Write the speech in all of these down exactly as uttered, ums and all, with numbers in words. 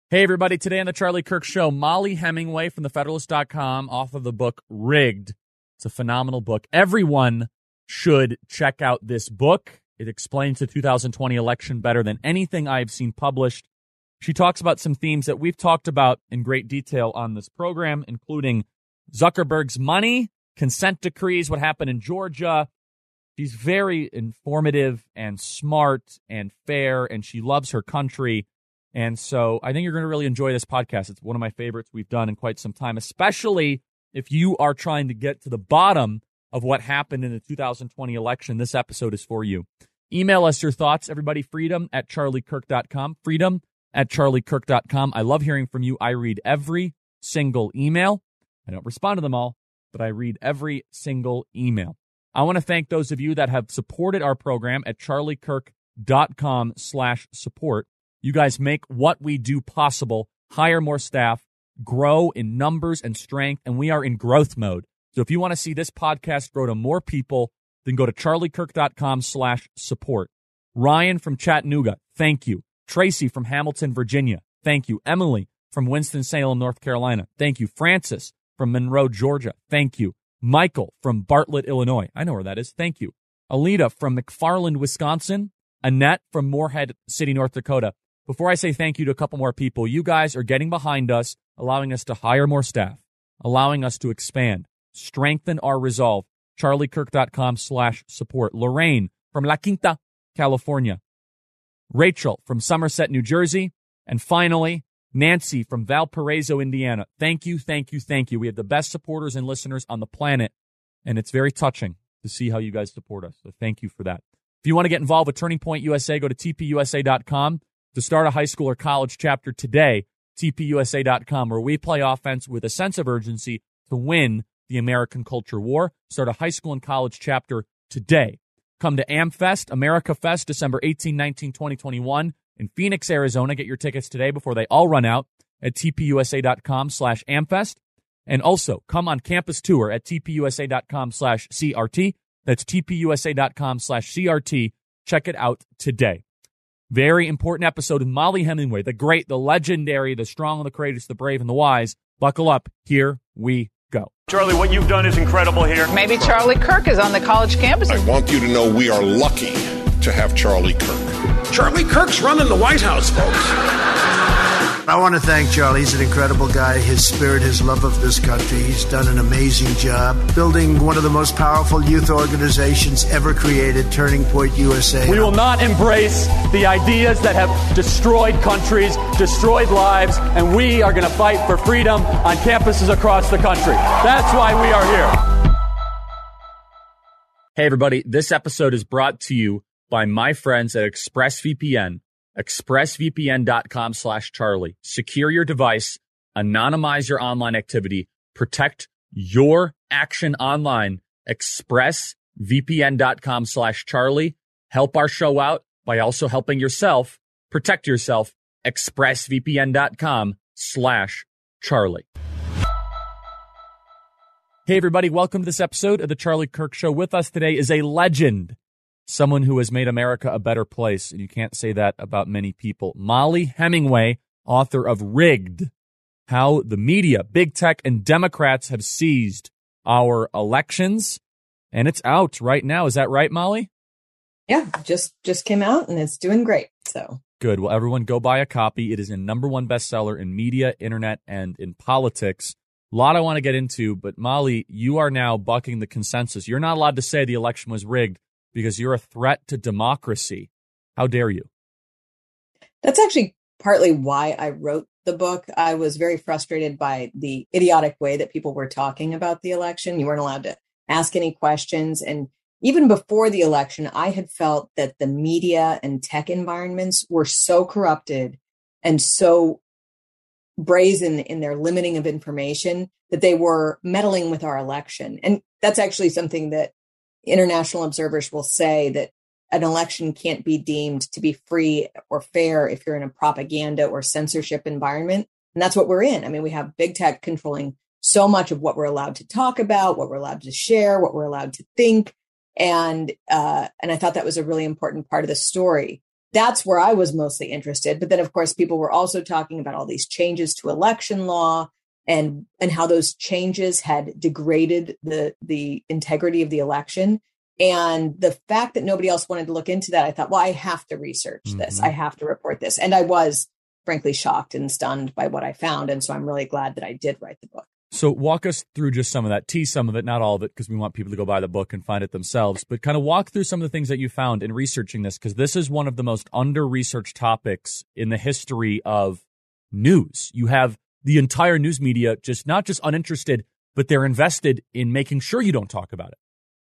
Hey, everybody. Today on the Charlie Kirk Show, Molly Hemingway from the Federalist dot com, author of the book Rigged. It's a phenomenal book. Everyone should check out this book. It explains the two thousand twenty election better than anything I've seen published. She talks about some themes that we've talked about in great detail on this program, including Zuckerberg's money, consent decrees, what happened in Georgia. She's very informative and smart and fair, and she loves her country. And so I think you're going to really enjoy this podcast. It's one of my favorites we've done in quite some time, especially if you are trying to get to the bottom of what happened in the two thousand twenty election. This episode is for you. Email us your thoughts, everybody. Freedom at charlie kirk dot com. Freedom at charlie kirk dot com. I love hearing from you. I read every single email. I don't respond to them all, but I read every single email. I want to thank those of you that have supported our program at charlie kirk dot com slash support. You guys make what we do possible, hire more staff, grow in numbers and strength, and we are in growth mode. So if you want to see this podcast grow to more people, then go to charlie kirk dot com slash support. Ryan from Chattanooga, thank you. Tracy from Hamilton, Virginia, thank you. Emily from Winston-Salem, North Carolina, thank you. Francis from Monroe, Georgia, thank you. Michael from Bartlett, Illinois, I know where that is, thank you. Alita from McFarland, Wisconsin. Annette from Moorhead City, North Dakota. Before I say thank you to a couple more people, you guys are getting behind us, allowing us to hire more staff, allowing us to expand, strengthen our resolve. charlie kirk dot com slash support. Lorraine from La Quinta, California. Rachel from Somerset, New Jersey. And finally, Nancy from Valparaiso, Indiana. Thank you, thank you, thank you. We have the best supporters and listeners on the planet, and it's very touching to see how you guys support us. So thank you for that. If you want to get involved with Turning Point U S A, go to T P U S A dot com. To start a high school or college chapter today, T P U S A dot com, where we play offense with a sense of urgency to win the American culture war. Start a high school and college chapter today. Come to AmFest, America Fest, December eighteenth, nineteenth, twenty, twenty-one in Phoenix, Arizona. Get your tickets today before they all run out at T P U S A dot com slash AmFest. And also, come on campus tour at T P U S A dot com slash C R T. That's T P U S A dot com slash C R T. Check it out today. Very important episode with Molly Hemingway, the great, the legendary, the strong, the courageous, the brave, and the wise. Buckle up. Here we go. Charlie, what you've done is incredible here. Maybe Charlie Kirk is on the college campus. I want you to know we are lucky to have Charlie Kirk. Charlie Kirk's running the White House, folks. I want to thank Charlie. He's an incredible guy. His spirit, his love of this country. He's done an amazing job building one of the most powerful youth organizations ever created, Turning Point U S A. We will not embrace the ideas that have destroyed countries, destroyed lives, and we are going to fight for freedom on campuses across the country. That's why we are here. Hey, everybody. This episode is brought to you by my friends at ExpressVPN. expressvpn dot com slash Charlie. Secure your device, anonymize your online activity, protect your action online. expressvpn dot com slash Charlie. Help our show out by also helping yourself. Protect yourself. expressvpn dot com slash Charlie. Hey, everybody. Welcome to this episode of The Charlie Kirk Show. With us today is a legend. Someone who has made America a better place, and you can't say that about many people. Molly Hemingway, author of Rigged, How the Media, Big Tech, and Democrats Have Seized Our Elections. And it's out right now. Is that right, Molly? Yeah, just just came out, and it's doing great. So good. Well, everyone go buy a copy. It is a number one bestseller in media, internet, and in politics. A lot I want to get into, but Molly, you are now bucking the consensus. You're not allowed to say the election was rigged, because you're a threat to democracy. How dare you? That's actually partly why I wrote the book. I was very frustrated by the idiotic way that people were talking about the election. You weren't allowed to ask any questions. And even before the election, I had felt that the media and tech environments were so corrupted and so brazen in their limiting of information that they were meddling with our election. And that's actually something that international observers will say, that an election can't be deemed to be free or fair if you're in a propaganda or censorship environment. And that's what we're in. I mean, we have big tech controlling so much of what we're allowed to talk about, what we're allowed to share, what we're allowed to think. And uh, and I thought that was a really important part of the story. that's where I was mostly interested. But then, of course, people were also talking about all these changes to election law and and how those changes had degraded the the integrity of the election. And the fact that nobody else wanted to look into that, I thought, well, I have to research mm-hmm. this. I have to report this. And I was, frankly, shocked and stunned by what I found. And so I'm really glad that I did write the book. So walk us through just some of that, tease some of it, not all of it, because we want people to go buy the book and find it themselves, but kind of walk through some of the things that you found in researching this, because this is one of the most under-researched topics in the history of news. You have the entire news media just not just uninterested, but they're invested in making sure you don't talk about it.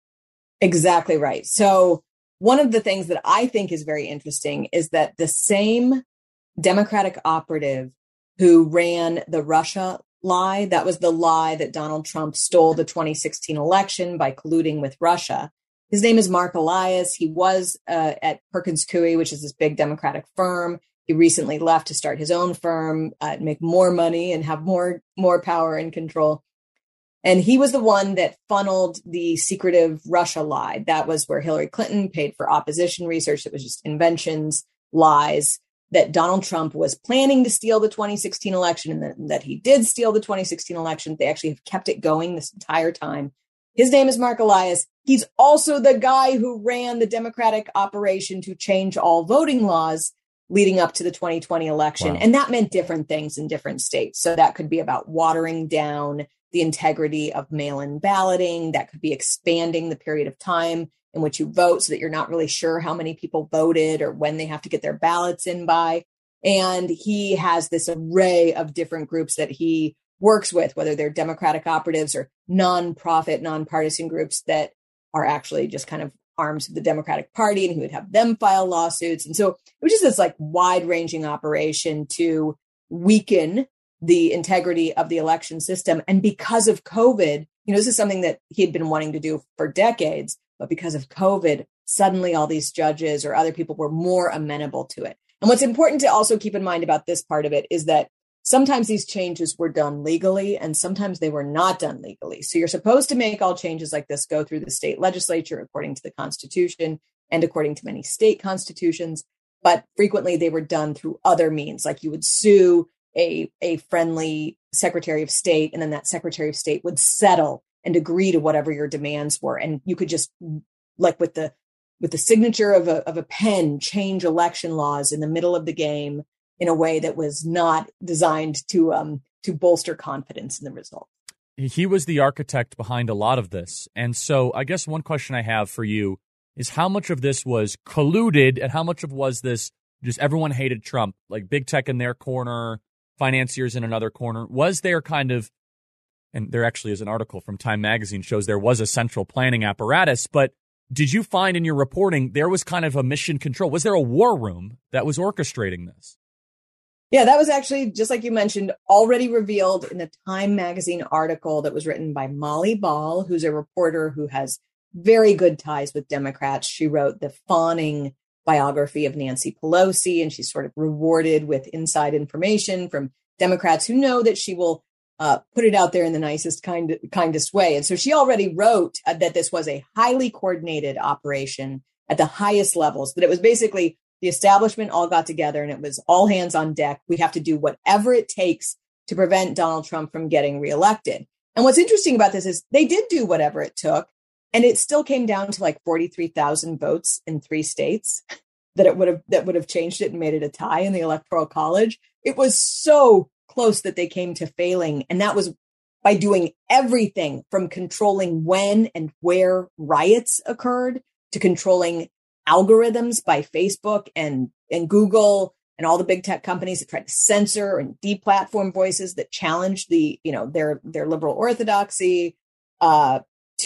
Exactly right. So one of the things that I think is very interesting is that the same Democratic operative who ran the Russia lie, that was the lie that Donald Trump stole the twenty sixteen election by colluding with Russia. His name is Mark Elias. He was uh, at Perkins Coie, which is this big Democratic firm. He recently left to start his own firm, uh, make more money and have more, more power and control. And he was the one that funneled the secretive Russia lie. That was where Hillary Clinton paid for opposition research. It was just inventions, lies, that Donald Trump was planning to steal the twenty sixteen election and that, that he did steal the twenty sixteen election. They actually have kept it going this entire time. His name is Mark Elias. He's also the guy who ran the Democratic operation to change all voting laws leading up to the twenty twenty election. Wow. And that meant different things in different states. So that could be about watering down the integrity of mail-in balloting. That could be expanding the period of time in which you vote so that you're not really sure how many people voted or when they have to get their ballots in by. And he has this array of different groups that he works with, whether they're Democratic operatives or nonprofit, nonpartisan groups that are actually just kind of arms of the Democratic Party, and he would have them file lawsuits. And so it was just this like wide-ranging operation to weaken the integrity of the election system. And because of COVID, you know, this is something that he had been wanting to do for decades, but because of COVID, suddenly all these judges or other people were more amenable to it. And what's important to also keep in mind about this part of it is that sometimes these changes were done legally and sometimes they were not done legally. So you're supposed to make all changes like this go through the state legislature according to the Constitution and according to many state constitutions, but frequently they were done through other means, like you would sue a, a friendly Secretary of State, and then that Secretary of State would settle and agree to whatever your demands were. And you could just, like with the with the signature of a of a pen, change election laws in the middle of the game in a way that was not designed to um to bolster confidence in the result. He was the architect behind a lot of this. And so I guess one question I have for you is how much of this was colluded and how much of was this just everyone hated Trump, like big tech in their corner, financiers in another corner? Was there kind of, and there actually is an article from Time Magazine shows there was a central planning apparatus, but did you find in your reporting there was kind of a mission control? Was there a war room that was orchestrating this? Yeah, that was actually, just like you mentioned, already revealed in the Time Magazine article that was written by Molly Ball, who's a reporter who has very good ties with Democrats. She wrote the fawning biography of Nancy Pelosi, and she's sort of rewarded with inside information from Democrats who know that she will uh, put it out there in the nicest, kind, kindest way. And so she already wrote uh, that this was a highly coordinated operation at the highest levels, that it was basically the establishment all got together and it was all hands on deck. We have to do whatever it takes to prevent Donald Trump from getting reelected. And what's interesting about this is they did do whatever it took. And it still came down to like forty-three thousand votes in three states that it would have that would have changed it and made it a tie in the Electoral College. It was so close that they came to failing. And that was by doing everything from controlling when and where riots occurred to controlling algorithms by Facebook and, and Google and all the big tech companies that tried to censor and deplatform voices that challenged the, you know, their their liberal orthodoxy, uh,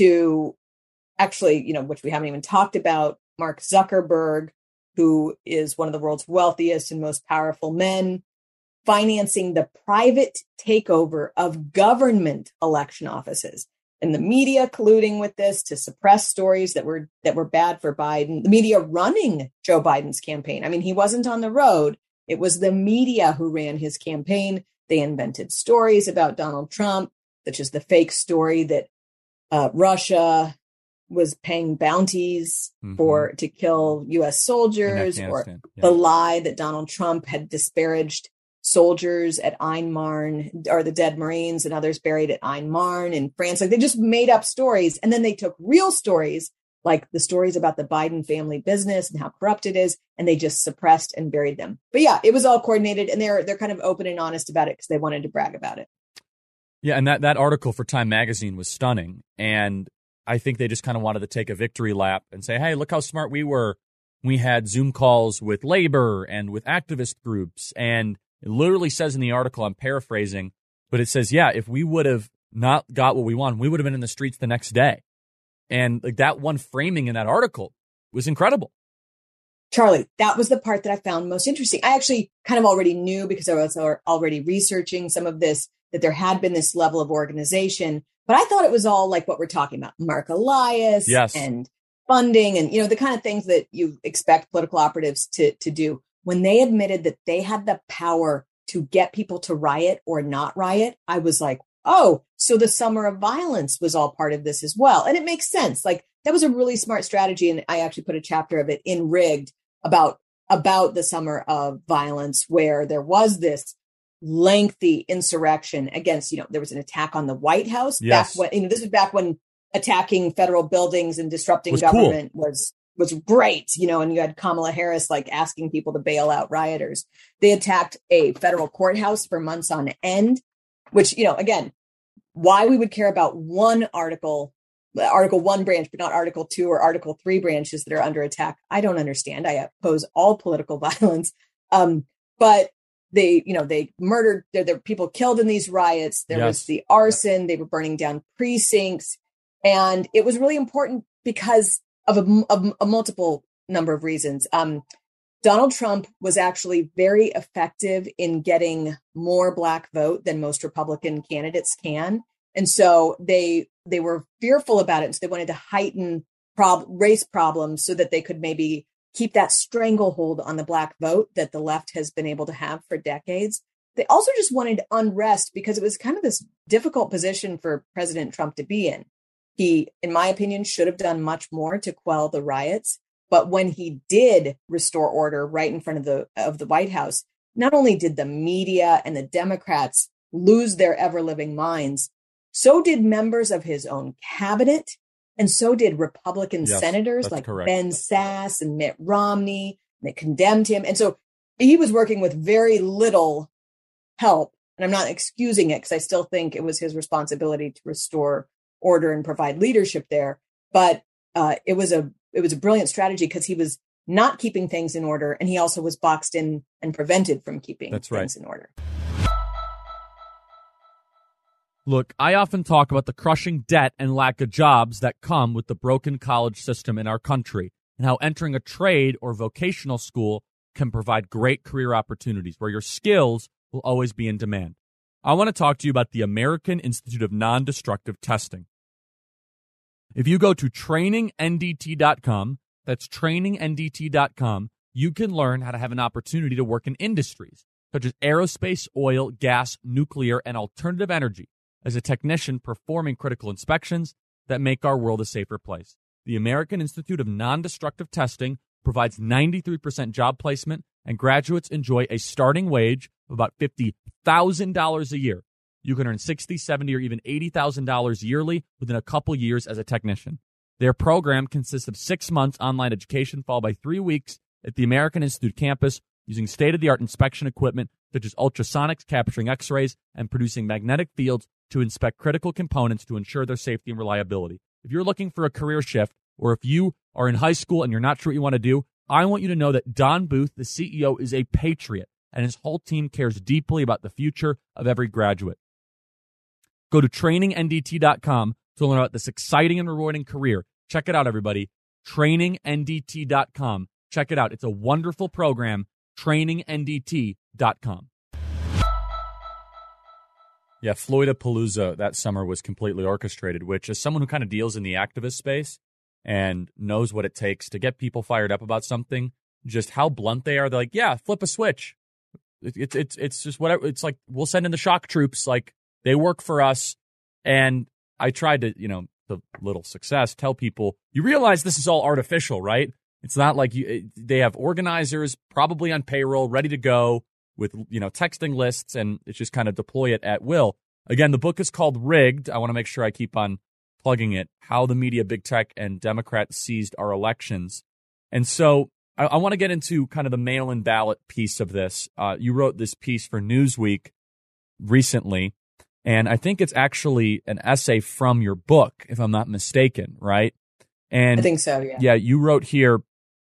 to actually, you know, which we haven't even talked about, Mark Zuckerberg, who is one of the world's wealthiest and most powerful men, financing the private takeover of government election offices, and the media colluding with this to suppress stories that were that were bad for Biden. The media running Joe Biden's campaign. I mean, he wasn't on the road. It was the media who ran his campaign. They invented stories about Donald Trump, such as the fake story that uh, Russia was paying bounties mm-hmm. for to kill U S soldiers, or yeah. the lie that Donald Trump had disparaged soldiers at Ain Marne, or the dead Marines and others buried at Ain Marne in France. Like, they just made up stories. And then they took real stories, like the stories about the Biden family business and how corrupt it is, and they just suppressed and buried them. But yeah, it was all coordinated, and they're they're kind of open and honest about it because they wanted to brag about it. Yeah, and that, that article for Time Magazine was stunning. And I think they just kind of wanted to take a victory lap and say, hey, look how smart we were. We had Zoom calls with labor and with activist groups. And it literally says in the article, I'm paraphrasing, but it says, yeah, if we would have not got what we wanted, we would have been in the streets the next day. And like, that one framing in that article was incredible. Charlie, that was the part that I found most interesting. I actually kind of already knew, because I was already researching some of this, that there had been this level of organization. But I thought it was all like what we're talking about, Mark Elias yes. and funding and, you know, the kind of things that you expect political operatives to, to do. When they admitted that they had the power to get people to riot or not riot, I was like, oh, so the summer of violence was all part of this as well. And it makes sense. Like, that was a really smart strategy. And I actually put a chapter of it in Rigged about, about the summer of violence, where there was this lengthy insurrection against, you know, there was an attack on the White House yes. back when, you know, this was back when attacking federal buildings and disrupting was government cool. was was great, you know, and you had Kamala Harris like asking people to bail out rioters. They attacked a federal courthouse for months on end, which, you know, again, why we would care about one article, Article One branch, but not Article Two or Article Three branches that are under attack, I don't understand. I oppose all political violence, um, but they, you know, they murdered. There, there were people killed in these riots. There yes. was the arson. They were burning down precincts, and it was really important because of a, of a multiple number of reasons. Um, Donald Trump was actually very effective in getting more Black vote than most Republican candidates can. And so they they were fearful about it. And so they wanted to heighten prob- race problems so that they could maybe keep that stranglehold on the Black vote that the left has been able to have for decades. They also just wanted unrest because it was kind of this difficult position for President Trump to be in. He, in my opinion, should have done much more to quell the riots. But when he did restore order right in front of the of the White House, not only did the media and the Democrats lose their ever-living minds, so did members of his own cabinet, and so did Republican yes, senators like correct. Ben Sasse and Mitt Romney that condemned him. And so he was working with very little help. And I'm not excusing it because I still think it was his responsibility to restore order and provide leadership there. But uh, it was a it was a brilliant strategy because he was not keeping things in order, and he also was boxed in and prevented from keeping That's things right. in order. Look, I often talk about the crushing debt and lack of jobs that come with the broken college system in our country, and how entering a trade or vocational school can provide great career opportunities where your skills will always be in demand. I want to talk to you about the American Institute of Non-Destructive Testing. If you go to training N D T dot com, that's training N D T dot com, you can learn how to have an opportunity to work in industries such as aerospace, oil, gas, nuclear, and alternative energy as a technician performing critical inspections that make our world a safer place. The American Institute of Non-Destructive Testing provides ninety-three percent job placement, and graduates enjoy a starting wage of about fifty thousand dollars a year. You can earn sixty thousand dollars, seventy thousand dollars, or even eighty thousand dollars yearly within a couple years as a technician. Their program consists of six months online education followed by three weeks at the American Institute campus using state-of-the-art inspection equipment such as ultrasonics capturing X-rays and producing magnetic fields to inspect critical components to ensure their safety and reliability. If you're looking for a career shift, or if you are in high school and you're not sure what you want to do, I want you to know that Don Booth, the C E O, is a patriot, and his whole team cares deeply about the future of every graduate. Go to training N D T dot com to learn about this exciting and rewarding career. Check it out, everybody. training N D T dot com. Check it out. It's a wonderful program. training N D T dot com. Yeah, Floydapalooza that summer was completely orchestrated, which, as someone who kind of deals in the activist space and knows what it takes to get people fired up about something, just how blunt they are. They're like, yeah, flip a switch. It's it's it's, it's just whatever. It's like, we'll send in the shock troops. Like, they work for us. And I tried to, you know, to little success, tell people, you realize this is all artificial, right? It's not like you, they have organizers probably on payroll ready to go with, you know, texting lists, and it's just kind of deploy it at will. Again, the book is called Rigged. I want to make sure I keep on plugging it. How the media, big tech, and Democrats seized our elections. And so I, I want to get into kind of the mail-in ballot piece of this. Uh, you wrote this piece for Newsweek recently, and I think it's actually an essay from your book, if I'm not mistaken, right? And I think so, yeah. Yeah, you wrote here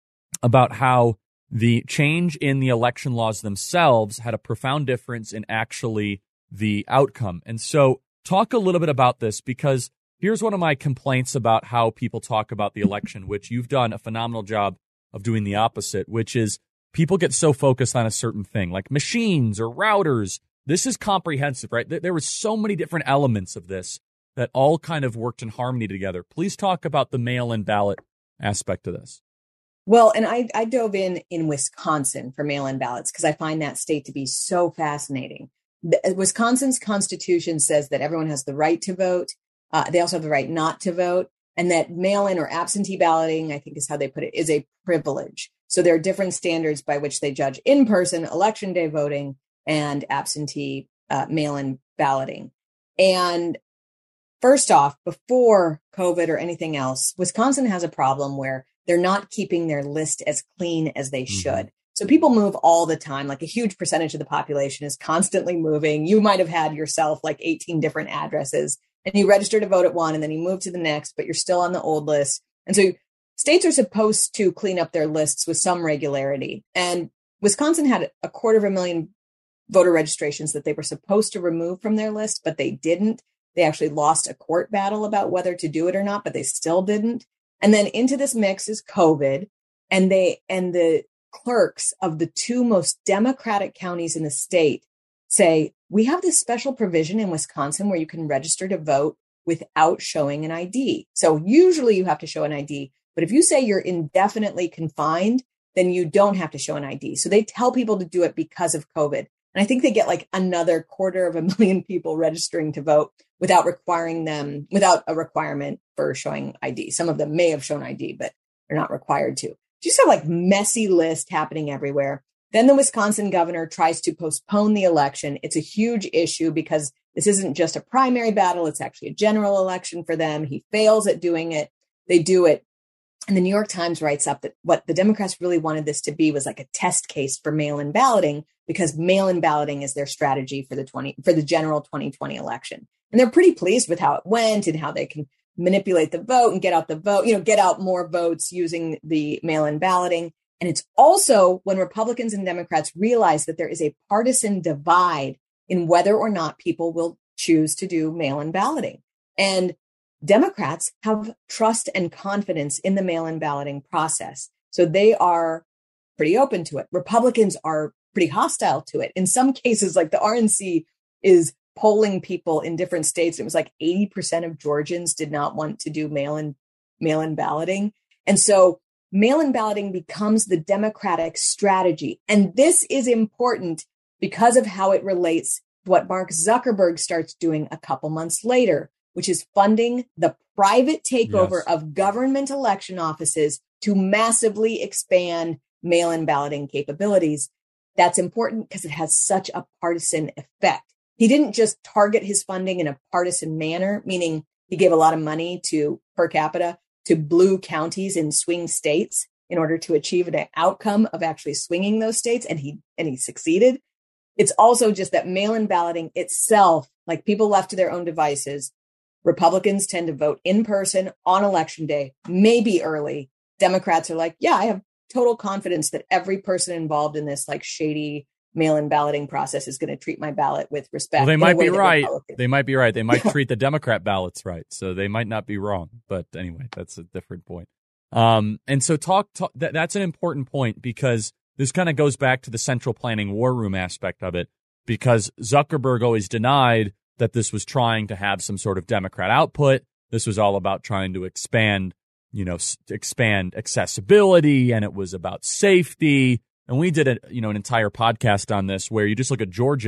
about how the change in the election laws themselves had a profound difference in actually the outcome. And so talk a little bit about this, because here's one of my complaints about how people talk about the election, which you've done a phenomenal job of doing the opposite, which is people get so focused on a certain thing, like machines or routers. This is comprehensive, right? There were so many different elements of this that all kind of worked in harmony together. Please talk about the mail-in ballot aspect of this. Well, and I, I dove in in Wisconsin for mail-in ballots because I find that state to be so fascinating. The, Wisconsin's constitution says that everyone has the right to vote. Uh, they also have the right not to vote, and that mail-in or absentee balloting, I think is how they put it, is a privilege. So there are different standards by which they judge in-person election day voting and absentee uh, mail-in balloting. And first off, before COVID or anything else, Wisconsin has a problem where they're not keeping their list as clean as they should. So people move all the time. Like a huge percentage of the population is constantly moving. You might have had yourself like eighteen different addresses, and you register to vote at one, and then you move to the next, but you're still on the old list. And so states are supposed to clean up their lists with some regularity. And Wisconsin had a quarter of a million voter registrations that they were supposed to remove from their list, but they didn't. They actually lost a court battle about whether to do it or not, but they still didn't. And then into this mix is COVID, and they and the clerks of the two most Democratic counties in the state say, we have this special provision in Wisconsin where you can register to vote without showing an I D. So usually you have to show an I D, but if you say you're indefinitely confined, then you don't have to show an I D. So they tell people to do it because of COVID. And I think they get like another quarter of a million people registering to vote without requiring them, without a requirement for showing I D. Some of them may have shown I D, but they're not required to. Just have like messy list happening everywhere. Then the Wisconsin governor tries to postpone the election. It's a huge issue because this isn't just a primary battle. It's actually a general election for them. He fails at doing it. They do it. And the New York Times writes up that what the Democrats really wanted this to be was like a test case for mail-in balloting, because mail-in balloting is their strategy for the twenty for the general twenty twenty election. And they're pretty pleased with how it went and how they can manipulate the vote and get out the vote, you know, get out more votes using the mail-in balloting. And it's also when Republicans and Democrats realize that there is a partisan divide in whether or not people will choose to do mail-in balloting. And Democrats have trust and confidence in the mail-in balloting process. So they are pretty open to it. Republicans are pretty hostile to it. In some cases, like the R N C is polling people in different states. It was like eighty percent of Georgians did not want to do mail-in mail-in balloting. And so mail-in balloting becomes the Democratic strategy. And this is important because of how it relates to what Mark Zuckerberg starts doing a couple months later, which is funding the private takeover yes. of government election offices to massively expand mail-in balloting capabilities. That's important because it has such a partisan effect. He didn't just target his funding in a partisan manner, meaning he gave a lot of money to per capita to blue counties in swing states in order to achieve an outcome of actually swinging those states. And he, and he succeeded. It's also just that mail-in balloting itself, like people left to their own devices, Republicans tend to vote in person on election day, maybe early. Democrats are like, yeah, I have total confidence that every person involved in this like shady mail-in balloting process is going to treat my ballot with respect. Well, they might be right. They might be right. They might treat the Democrat ballots right. So they might not be wrong. But anyway, that's a different point. Um, and so talk, talk that, that's an important point, because this kind of goes back to the central planning war room aspect of it, because Zuckerberg always denied that this was trying to have some sort of Democrat output. This was all about trying to expand, you know, s- expand accessibility, and it was about safety. And we did a, you know, an entire podcast on this where you just look at Georgia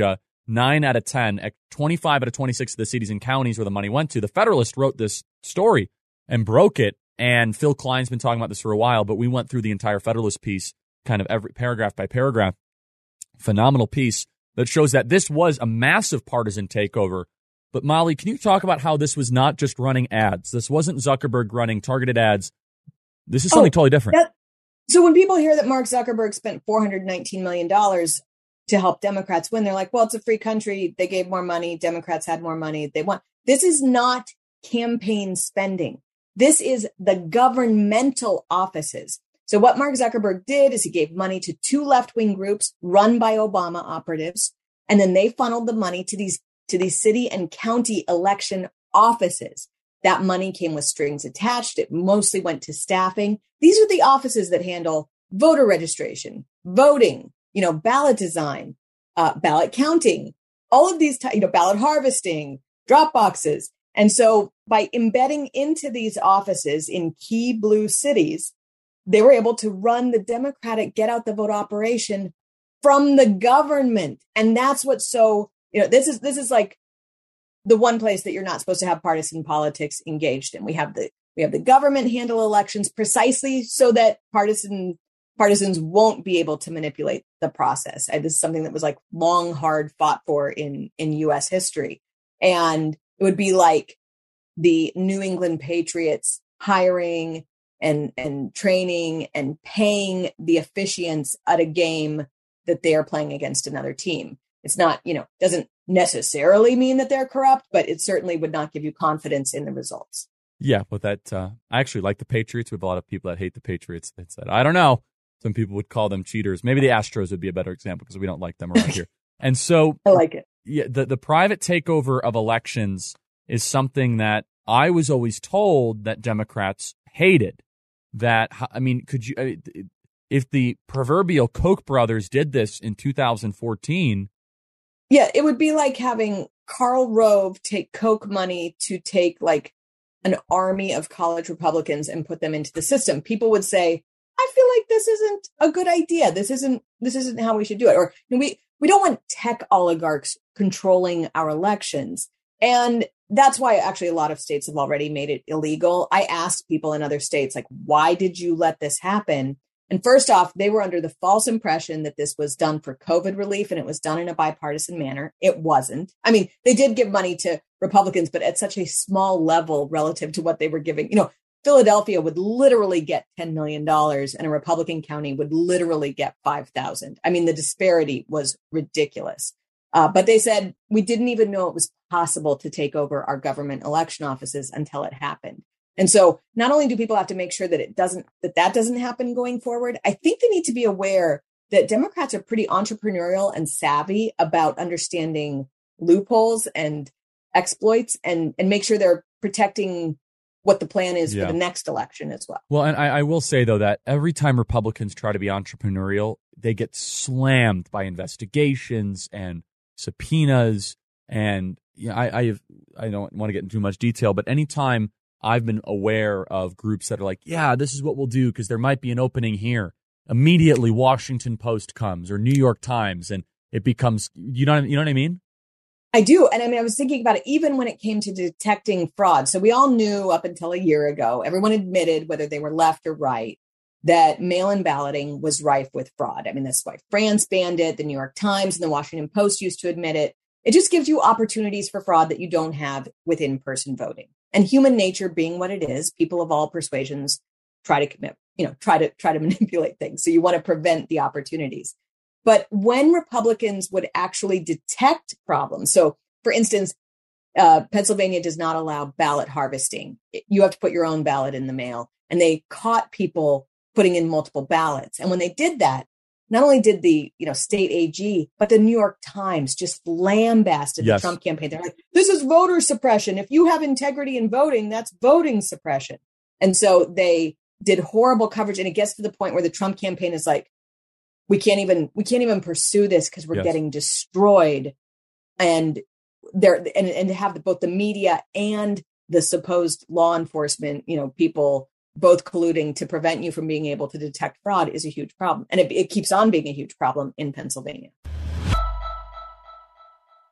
nine out of ten, twenty-five out of twenty-six of the cities and counties where the money went to. The Federalist wrote this story and broke it. And Phil Klein's been talking about this for a while, but we went through the entire Federalist piece, kind of every paragraph by paragraph. Phenomenal piece that shows that this was a massive partisan takeover. But Molly, can you talk about how this was not just running ads? This wasn't Zuckerberg running targeted ads. This is something oh, totally different. That, so when people hear that Mark Zuckerberg spent four hundred nineteen million dollars to help Democrats win, they're like, well, it's a free country. They gave more money. Democrats had more money. They won. This is not campaign spending. This is the governmental offices. So what Mark Zuckerberg did is he gave money to two left-wing groups run by Obama operatives, and then they funneled the money to these to these city and county election offices. That money came with strings attached. It mostly went to staffing. These are the offices that handle voter registration, voting, you know, ballot design, uh, ballot counting, all of these, t- you know, ballot harvesting, drop boxes. And so by embedding into these offices in key blue cities, they were able to run the Democratic get out the vote operation from the government. And that's what's so, you know, this is, this is like the one place that you're not supposed to have partisan politics engaged in. We have the, we have the government handle elections precisely so that partisan partisans won't be able to manipulate the process. And this is something that was like long, hard fought for in, in U S history. And it would be like the New England Patriots hiring and, and training and paying the officiants at a game that they are playing against another team. It's not, you know, doesn't necessarily mean that they're corrupt, but it certainly would not give you confidence in the results. Yeah, but that uh, I actually like the Patriots. We have a lot of people that hate the Patriots that said, I don't know. Some people would call them cheaters. Maybe the Astros would be a better example because we don't like them around here. And so I like it. Yeah, the, the private takeover of elections is something that I was always told that Democrats hated. That, I mean, could you, if the proverbial Koch brothers did this in two thousand fourteen. Yeah, it would be like having Karl Rove take Koch money to take like an army of college Republicans and put them into the system. People would say, I feel like this isn't a good idea. This isn't, this isn't how we should do it. Or you know, we, we don't want tech oligarchs controlling our elections. And that's why actually a lot of states have already made it illegal. I asked people in other states, like, why did you let this happen? And first off, they were under the false impression that this was done for COVID relief and it was done in a bipartisan manner. It wasn't. I mean, they did give money to Republicans, but at such a small level relative to what they were giving. You know, Philadelphia would literally get ten million dollars and a Republican county would literally get five thousand. I mean, the disparity was ridiculous. Uh, but they said, we didn't even know it was possible to take over our government election offices until it happened. And so not only do people have to make sure that it doesn't, that that doesn't happen going forward, I think they need to be aware that Democrats are pretty entrepreneurial and savvy about understanding loopholes and exploits and, and make sure they're protecting what the plan is yeah. for the next election as well. Well, and I, I will say, though, that every time Republicans try to be entrepreneurial, they get slammed by investigations and subpoenas. And you know, I, I, have, I don't want to get into too much detail, but anytime I've been aware of groups that are like, yeah, this is what we'll do because there might be an opening here, immediately Washington Post comes or New York Times, and it becomes, you know, you know what I mean? I do. And I mean, I was thinking about it even when it came to detecting fraud. So we all knew up until a year ago, everyone admitted, whether they were left or right, that mail-in balloting was rife with fraud. I mean, that's why France banned it. The New York Times and the Washington Post used to admit it. It just gives you opportunities for fraud that you don't have with in-person voting. And human nature being what it is, people of all persuasions try to commit, you know, try to try to manipulate things. So you want to prevent the opportunities. But when Republicans would actually detect problems, so for instance, uh, Pennsylvania does not allow ballot harvesting. You have to put your own ballot in the mail. And they caught people putting in multiple ballots. And when they did that, not only did the, you know, state A G, but the New York Times just lambasted yes. the Trump campaign. They're like, this is voter suppression. If you have integrity in voting, that's voting suppression. And so they did horrible coverage. And it gets to the point where the Trump campaign is like, we can't even, we can't even pursue this because we're yes. getting destroyed. And there, and, and to have the, both the media and the supposed law enforcement, you know, people both colluding to prevent you from being able to detect fraud is a huge problem. And it, it keeps on being a huge problem in Pennsylvania.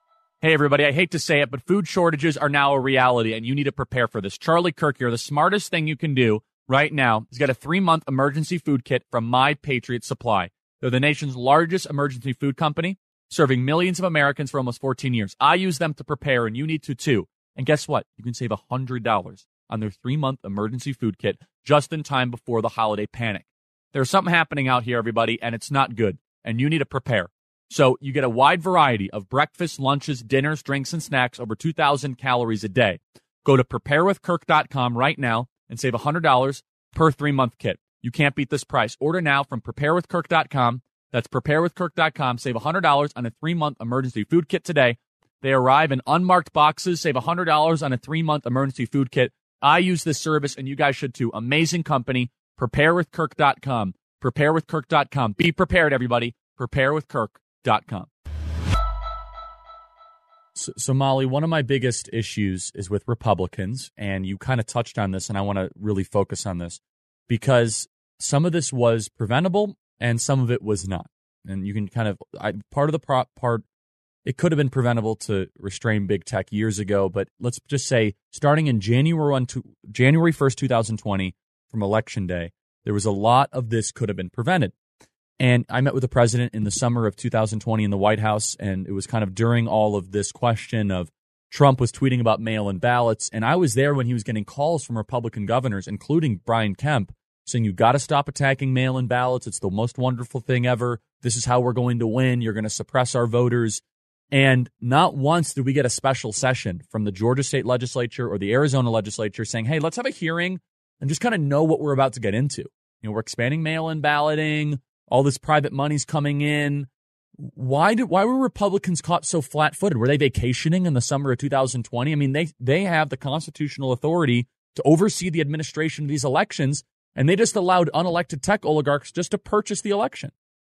Hey, everybody, I hate to say it, but food shortages are now a reality, and you need to prepare for this. Charlie Kirk here. The smartest thing you can do right now is get a three-month emergency food kit from My Patriot Supply. They're the nation's largest emergency food company, serving millions of Americans for almost fourteen years. I use them to prepare, and you need to, too. And guess what? You can save one hundred dollars on their three-month emergency food kit just in time before the holiday panic. There's something happening out here, everybody, and it's not good, and you need to prepare. So you get a wide variety of breakfast, lunches, dinners, drinks, and snacks, over two thousand calories a day. Go to prepare with kirk dot com right now and save one hundred dollars per three-month kit. You can't beat this price. Order now from prepare with kirk dot com. That's prepare with kirk dot com. Save one hundred dollars on a three-month emergency food kit today. They arrive in unmarked boxes. Save one hundred dollars on a three-month emergency food kit. I use this service, and you guys should too. Amazing company. prepare with kirk dot com. prepare with kirk dot com. Be prepared, everybody. prepare with kirk dot com. So, so, Molly, one of my biggest issues is with Republicans, and you kind of touched on this, and I want to really focus on this, because some of this was preventable and some of it was not. And you can kind of, I, part of the pro, part, it could have been preventable to restrain big tech years ago, but let's just say starting in January first, twenty twenty, from Election Day, there was a lot of this could have been prevented. And I met with the president in the summer of two thousand twenty in the White House, and it was kind of during all of this question of Trump was tweeting about mail-in ballots, and I was there when he was getting calls from Republican governors, including Brian Kemp, saying, you got to stop attacking mail-in ballots. It's the most wonderful thing ever. This is how we're going to win. You're going to suppress our voters. And not once did we get a special session from the Georgia State Legislature or the Arizona Legislature saying, hey, let's have a hearing and just kind of know what we're about to get into. You know, we're expanding mail-in balloting. All this private money's coming in. Why did why were Republicans caught so flat-footed? Were they vacationing in the summer of two thousand twenty? I mean, they they have the constitutional authority to oversee the administration of these elections, and they just allowed unelected tech oligarchs just to purchase the election.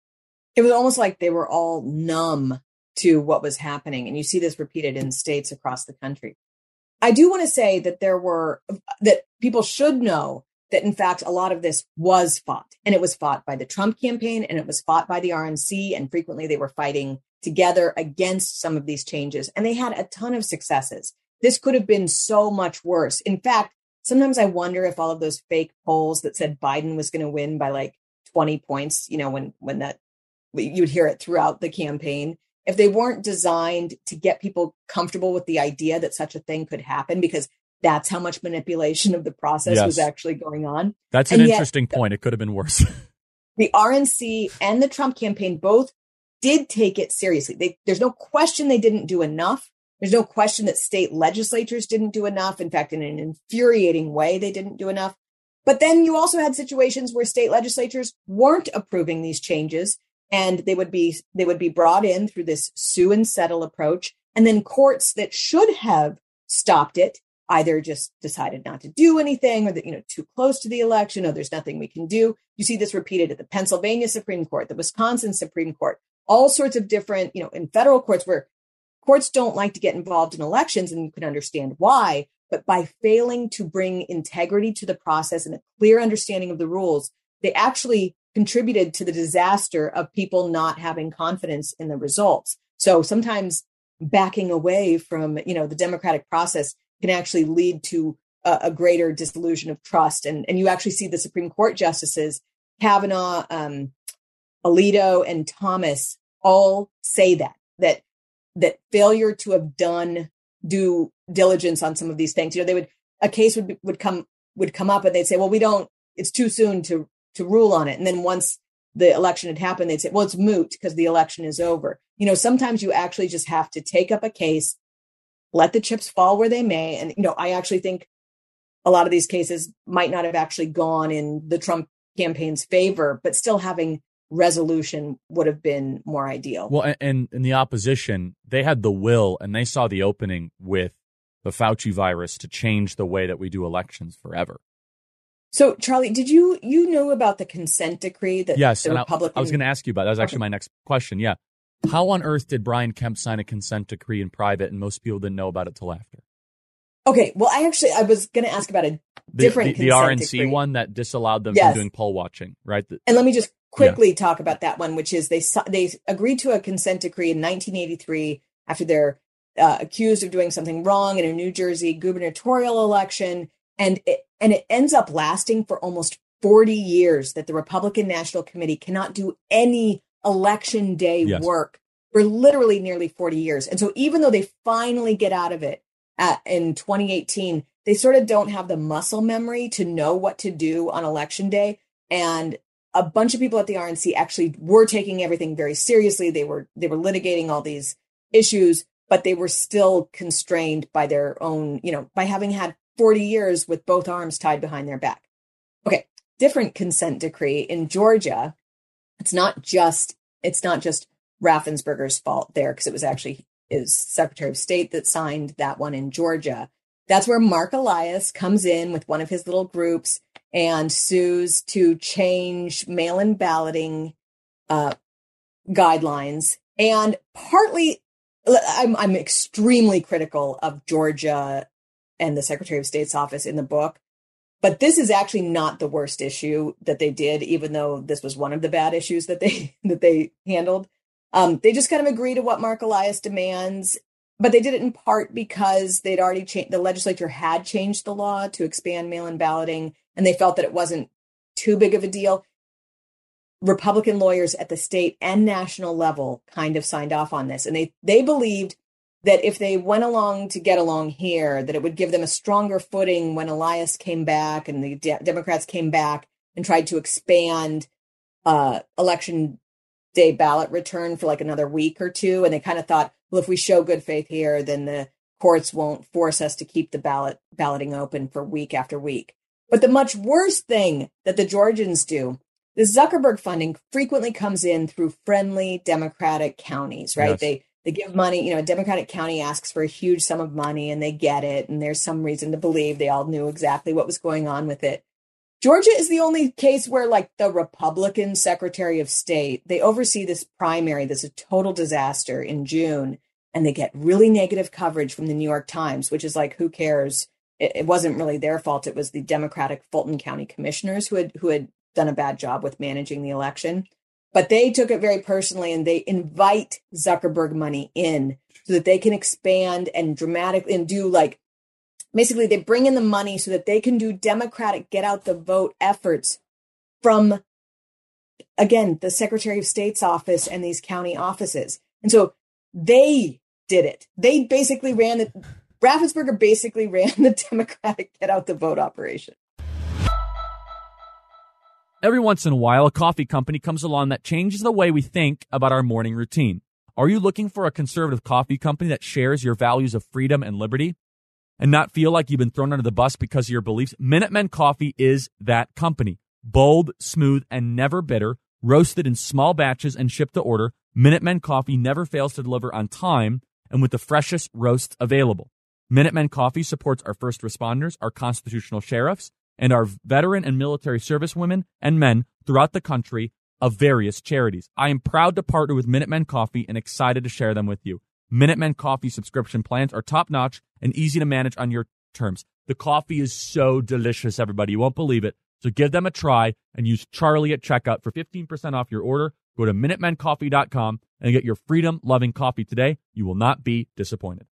It was almost like they were all numb to what was happening, and you see this repeated in states across the country. I do want to say that there were that people should know that, in fact, a lot of this was fought, and it was fought by the Trump campaign, and it was fought by the R N C, and frequently they were fighting together against some of these changes, and they had a ton of successes. This could have been so much worse. In fact, sometimes I wonder if all of those fake polls that said Biden was going to win by like twenty points, you know, when when that you'd hear it throughout the campaign, if they weren't designed to get people comfortable with the idea that such a thing could happen, because that's how much manipulation of the process yes. was actually going on. That's an and interesting yet, point. It could have been worse. The R N C and the Trump campaign both did take it seriously. They, there's no question they didn't do enough. There's no question that state legislatures didn't do enough. In fact, in an infuriating way, they didn't do enough. But then you also had situations where state legislatures weren't approving these changes, and they would be they would be brought in through this sue and settle approach. And then courts that should have stopped it either just decided not to do anything, or that, you know, too close to the election, or there's nothing we can do. You see this repeated at the Pennsylvania Supreme Court, the Wisconsin Supreme Court, all sorts of different, you know, in federal courts where courts don't like to get involved in elections, and you can understand why. But by failing to bring integrity to the process and a clear understanding of the rules, they actually contributed to the disaster of people not having confidence in the results. So sometimes backing away from, you know, the democratic process can actually lead to a, a greater disillusion of trust. And, and you actually see the Supreme Court justices, Kavanaugh, um, Alito, and Thomas all say that, that, that failure to have done due diligence on some of these things, you know, they would, a case would, be, would come, would come up and they'd say, well, we don't, it's too soon to, to rule on it. And then once the election had happened, they'd say, well, it's moot because the election is over. You know, sometimes you actually just have to take up a case, let the chips fall where they may. And, you know, I actually think a lot of these cases might not have actually gone in the Trump campaign's favor, but still having resolution would have been more ideal. Well, and in the opposition, they had the will and they saw the opening with the Fauci virus to change the way that we do elections forever. So, Charlie, did you you know about the consent decree that yes, the and Republican... I, I was going to ask you about that. That was actually my next question. Yeah. How on earth did Brian Kemp sign a consent decree in private and most people didn't know about it till after? Okay, well, I actually, I was going to ask about a different the, the, the R N C decree. One that disallowed them yes. from doing poll watching, right? The, and let me just quickly yeah. talk about that one, which is they they agreed to a consent decree in nineteen eighty-three after their uh, accused of doing something wrong in a New Jersey gubernatorial election. And it, and it ends up lasting for almost forty years that the Republican National Committee cannot do any election day yes. work for literally nearly forty years. And so even though they finally get out of it at, in twenty eighteen, they sort of don't have the muscle memory to know what to do on election day. And a bunch of people at the R N C actually were taking everything very seriously. They were they were litigating all these issues, but they were still constrained by their own, you know, by having had forty years with both arms tied behind their back. Okay, different consent decree in Georgia. It's not just it's not just Raffensperger's fault there, because it was actually his Secretary of State that signed that one in Georgia. That's where Mark Elias comes in with one of his little groups and sues to change mail-in balloting uh, guidelines. And partly, I'm, I'm extremely critical of Georgia and the Secretary of State's office in the book. But this is actually not the worst issue that they did, even though this was one of the bad issues that they that they handled. Um, they just kind of agree to what Mark Elias demands, but they did it in part because they'd already changed, the legislature had changed the law to expand mail-in balloting, and they felt that it wasn't too big of a deal. Republican lawyers at the state and national level kind of signed off on this, and they they believed that if they went along to get along here, that it would give them a stronger footing when Elias came back and the de- Democrats came back and tried to expand uh, election day ballot return for like another week or two. And they kind of thought, well, if we show good faith here, then the courts won't force us to keep the ballot balloting open for week after week. But the much worse thing that the Georgians do, the Zuckerberg funding frequently comes in through friendly Democratic counties, right? Yes. They They give money, you know, a Democratic county asks for a huge sum of money and they get it. And there's some reason to believe they all knew exactly what was going on with it. Georgia is the only case where, like, the Republican Secretary of State, they oversee this primary that's a total disaster in June, and they get really negative coverage from the New York Times, which is like, who cares? It, it wasn't really their fault. It was the Democratic Fulton County commissioners who had who had done a bad job with managing the election. But they took it very personally, and they invite Zuckerberg money in so that they can expand and dramatically and do like, basically they bring in the money so that they can do Democratic get out the vote efforts from, again, the Secretary of State's office and these county offices. And so they did it. They basically ran the, Raffensperger basically ran the Democratic get out the vote operation. Every once in a while, a coffee company comes along that changes the way we think about our morning routine. Are you looking for a conservative coffee company that shares your values of freedom and liberty and not feel like you've been thrown under the bus because of your beliefs? Minutemen Coffee is that company. Bold, smooth, and never bitter, roasted in small batches and shipped to order, Minutemen Coffee never fails to deliver on time and with the freshest roasts available. Minutemen Coffee supports our first responders, our constitutional sheriffs, and our veteran and military service women and men throughout the country of various charities. I am proud to partner with Minutemen Coffee and excited to share them with you. Minutemen Coffee subscription plans are top-notch and easy to manage on your terms. The coffee is so delicious, everybody. You won't believe it. So give them a try and use Charlie at checkout for fifteen percent off your order. Go to minutemen coffee dot com and get your freedom-loving coffee today. You will not be disappointed.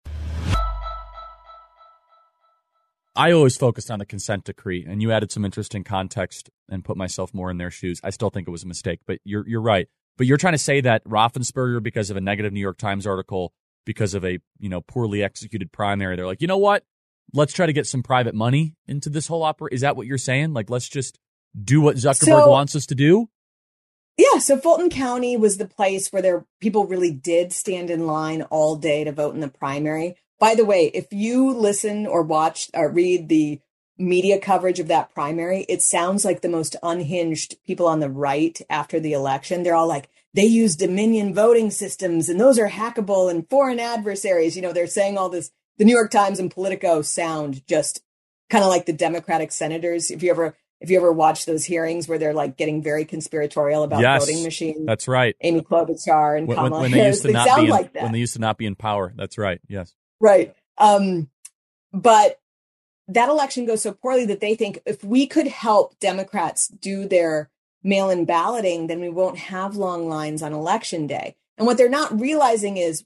I always focused on the consent decree, and you added some interesting context and put myself more in their shoes. I still think it was a mistake, but you're you're right. But you're trying to say that Raffensperger, because of a negative New York Times article, because of a you know poorly executed primary, they're like, you know what? Let's try to get some private money into this whole opera. Is that what you're saying? Like, let's just do what Zuckerberg so, wants us to do? Yeah. So Fulton County was the place where there people really did stand in line all day to vote in the primary. By the way, if you listen or watch or read the media coverage of that primary, it sounds like the most unhinged people on the right after the election. They're all like, they use Dominion voting systems and those are hackable and foreign adversaries. You know, they're saying all this. The New York Times and Politico sound just kind of like the Democratic senators. If you ever if you ever watch those hearings where they're like getting very conspiratorial about yes, voting machines. That's right. Amy Klobuchar and when, Kamala when Harris. They used to they not sound be in, like that. When they used to not be in power. That's right. Yes. Right. Um, but that election goes so poorly that they think if we could help Democrats do their mail-in balloting, then we won't have long lines on election day. And what they're not realizing is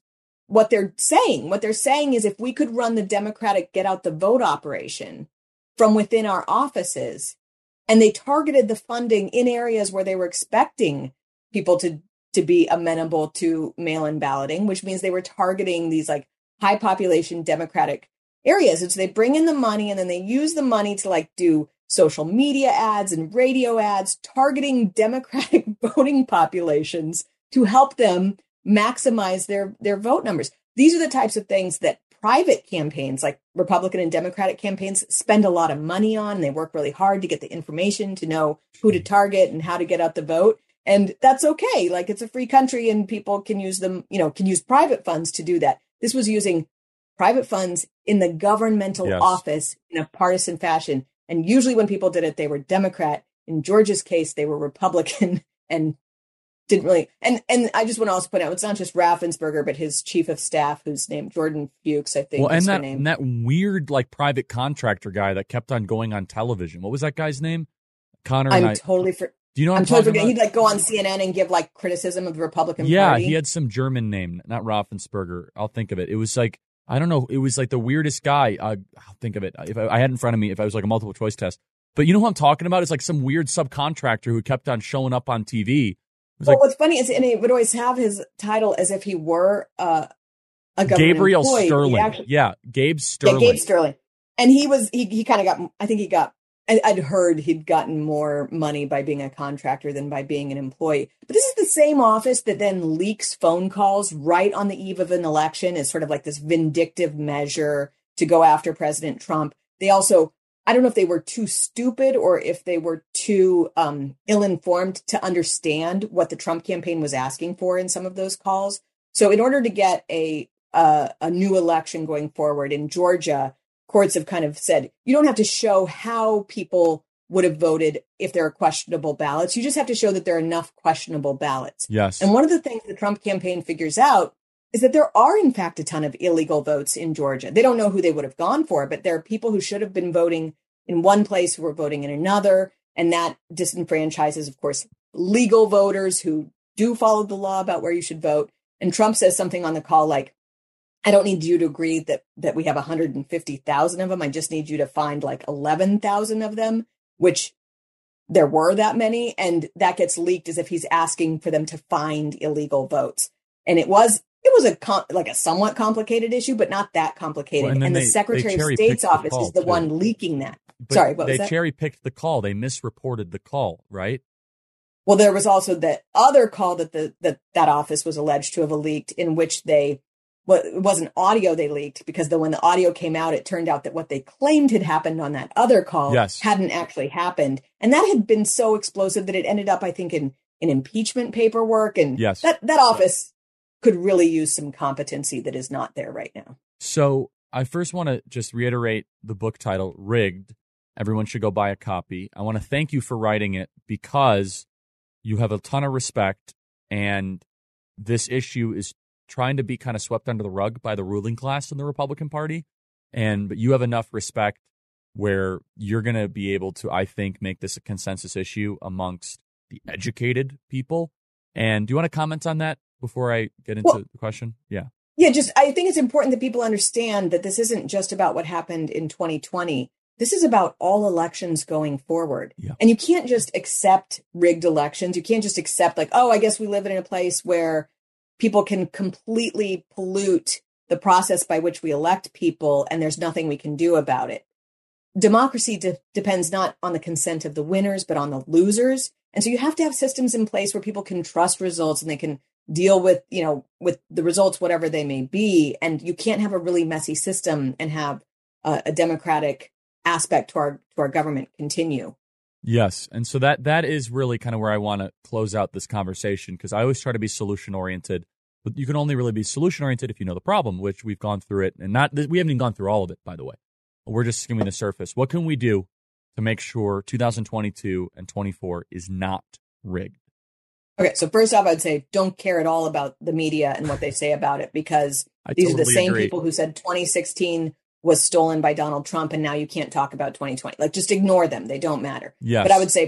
what they're saying. What they're saying is if we could run the Democratic get out the vote operation from within our offices, and they targeted the funding in areas where they were expecting people to, to be amenable to mail-in balloting, which means they were targeting these like high population Democratic areas. And so they bring in the money and then they use the money to like do social media ads and radio ads targeting Democratic voting populations to help them maximize their, their vote numbers. These are the types of things that private campaigns, like Republican and Democratic campaigns, spend a lot of money on. And they work really hard to get the information to know who to target and how to get out the vote. And that's okay. Like, it's a free country and people can use them, you know, can use private funds to do that. This was using private funds in the governmental Yes. office in a partisan fashion. And usually when people did it, they were Democrat. In Georgia's case, they were Republican and didn't really. And and I just want to also point out, it's not just Raffensperger, but his chief of staff, who's named Jordan Fuchs, I think. Well, and is her that, name. and that weird, like, private contractor guy that kept on going on television. What was that guy's name? Connor I'm and I. totally for. Do you know what I'm I'm totally talking forgetting. about? He'd like go on C N N and give like criticism of the Republican Yeah, Party. he had some German name, not Raffensperger. I'll think of it. It was like, I don't know. It was like the weirdest guy. Uh, I'll think of it. If I, I had it in front of me, if I was like a multiple choice test. But you know who I'm talking about? It's like some weird subcontractor who kept on showing up on T V. It was Well, like what's funny is, and he would always have his title as if he were uh, a government Gabriel employee. He Sterling. actually- yeah, Gabe Sterling. Yeah, Gabe Sterling. And he was, he, he kind of got, I think he got, I, I'd heard he'd gotten more money by being a contractor than by being an employee. But this is the same office that then leaks phone calls right on the eve of an election as sort of like this vindictive measure to go after President Trump. They also, I don't know if they were too stupid or if they were too um, ill-informed to understand what the Trump campaign was asking for in some of those calls. So in order to get a uh, a new election going forward in Georgia, courts have kind of said, you don't have to show how people would have voted if there are questionable ballots. You just have to show that there are enough questionable ballots. Yes. And one of the things the Trump campaign figures out is that there are, in fact, a ton of illegal votes in Georgia. They don't know who they would have gone for, but there are people who should have been voting in one place who were voting in another. And that disenfranchises, of course, legal voters who do follow the law about where you should vote. And Trump says something on the call like, I don't need you to agree that, that we have one hundred fifty thousand of them. I just need you to find like eleven thousand of them, which there were that many. And that gets leaked as if he's asking for them to find illegal votes. And it was, it was a com- like a somewhat complicated issue, but not that complicated. Well, and and then the they- Secretary they of cherry-picked State's the office call, is the too. one leaking that. But Sorry, what they was that? cherry picked the call. They misreported the call, right? Well, there was also that other call that the that that office was alleged to have leaked, in which they, well, it wasn't audio they leaked, because the, when the audio came out, it turned out that what they claimed had happened on that other call Yes. hadn't actually happened, and that had been so explosive that it ended up, I think, in in impeachment paperwork, and Yes. that that office could really use some competency that is not there right now. So I first want to just reiterate the book title, Rigged. Everyone should go buy a copy. I want to thank you for writing it because you have a ton of respect, and this issue is trying to be kind of swept under the rug by the ruling class in the Republican Party. And but you have enough respect where you're going to be able to, I think, make this a consensus issue amongst the educated people. And do you want to comment on that before I get into Well, the question? Yeah. Yeah, just I think it's important that people understand that this isn't just about what happened in twenty twenty. This is about all elections going forward. Yeah. And you can't just accept rigged elections. You can't just accept like, oh, I guess we live in a place where people can completely pollute the process by which we elect people, and there's nothing we can do about it. Democracy de- depends not on the consent of the winners, but on the losers. And so you have to have systems in place where people can trust results and they can deal with, you know, with the results, whatever they may be. And you can't have a really messy system and have a, a democratic aspect to our to our government continue. Yes. And so that that is really kind of where I want to close out this conversation, because I always try to be solution oriented, but you can only really be solution oriented if you know the problem, which we've gone through it. And not we haven't even gone through all of it, by the way. We're just skimming the surface. What can we do to make sure two thousand twenty-two and twenty-four is not rigged? Okay, so first off, I'd say don't care at all about the media and what they say about it, because I these totally are the same agree. people who said twenty sixteen was stolen by Donald Trump, and now you can't talk about twenty twenty. Like, just ignore them. They don't matter. Yes. But I would say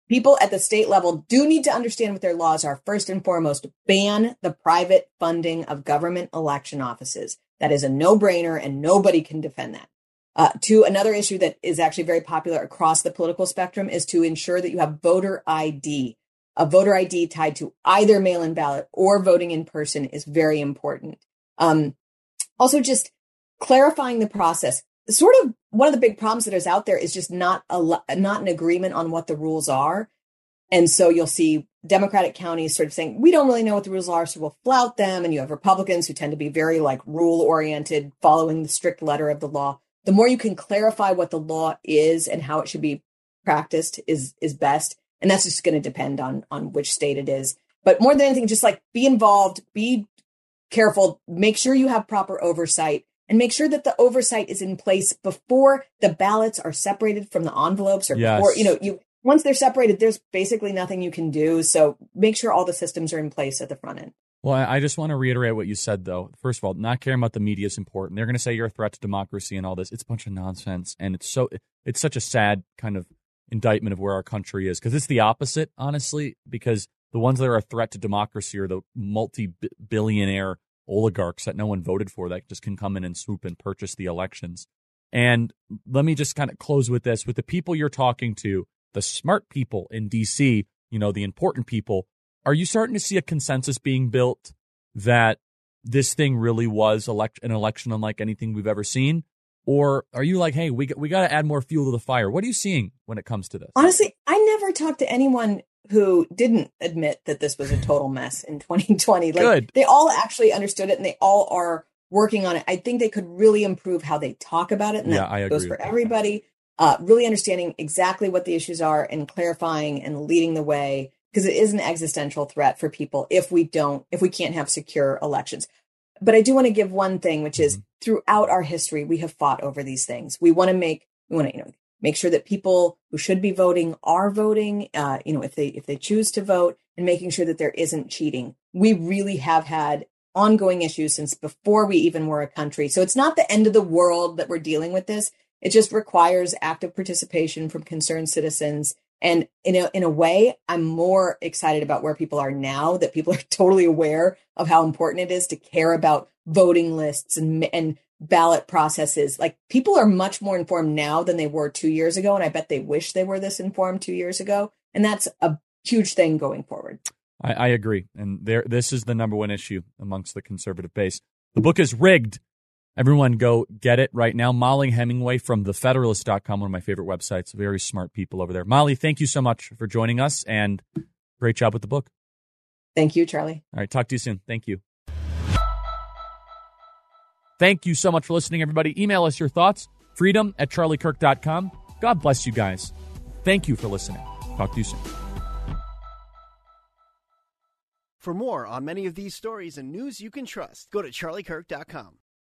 people at the state level do need to understand what their laws are. First and foremost, ban the private funding of government election offices. That is a no-brainer, and nobody can defend that. Uh, to another issue that is actually very popular across the political spectrum is to ensure that you have voter I D. A voter I D tied to either mail-in ballot or voting in person is very important. Um, also, just clarifying the process. Sort of one of the big problems that is out there is just not a not an agreement on what the rules are. And so you'll see Democratic counties sort of saying, we don't really know what the rules are, so we'll flout them. And you have Republicans who tend to be very like rule oriented, following the strict letter of the law. The more you can clarify what the law is and how it should be practiced is is best. And that's just going to depend on on which state it is. But more than anything, just like be involved, be careful, make sure you have proper oversight, and make sure that the oversight is in place before the ballots are separated from the envelopes, or Yes. before, you know, you once they're separated, there's basically nothing you can do. So make sure all the systems are in place at the front end. Well, I I just want to reiterate what you said, though. First of all, not caring about the media is important. They're going to say you're a threat to democracy and all this. It's a bunch of nonsense. And it's so it's such a sad kind of indictment of where our country is, because it's the opposite, honestly, because the ones that are a threat to democracy are the multi-billionaire oligarchs that no one voted for that just can come in and swoop and purchase the elections. And let me just kind of close with this. With the people you're talking to, the smart people in D C, you know, the important people, are you starting to see a consensus being built that this thing really was elect- an election unlike anything we've ever seen? Or are you like, hey, we got, we got to add more fuel to the fire? What are you seeing when it comes to this? Honestly, I never talked to anyone who didn't admit that this was a total mess in twenty twenty. Like, Good. They all actually understood it, and they all are working on it. I think they could really improve how they talk about it, and Yeah, that I goes agree. for everybody. Uh, really understanding exactly what the issues are and clarifying and leading the way, because it is an existential threat for people if we don't, if we can't have secure elections. But I do want to give one thing, which is throughout our history, we have fought over these things. We want to make, we want to, you know, make sure that people who should be voting are voting, uh, you know, if they, if they choose to vote, and making sure that there isn't cheating. We really have had ongoing issues since before we even were a country. So it's not the end of the world that we're dealing with this. It just requires active participation from concerned citizens. And in a, in a way, I'm more excited about where people are now, that people are totally aware of how important it is to care about voting lists and, and ballot processes. Like, people are much more informed now than they were two years ago. And I bet they wish they were this informed two years ago. And that's a huge thing going forward. I, I agree. And there, this is the number one issue amongst the conservative base. The book is Rigged. Everyone go get it right now. Molly Hemingway from the federalist dot com, one of my favorite websites. Very smart people over there. Molly, thank you so much for joining us, and great job with the book. Thank you, Charlie. All right, talk to you soon. Thank you. Thank you so much for listening, everybody. Email us your thoughts, freedom at charlie kirk dot com. God bless you guys. Thank you for listening. Talk to you soon. For more on many of these stories and news you can trust, go to charlie kirk dot com.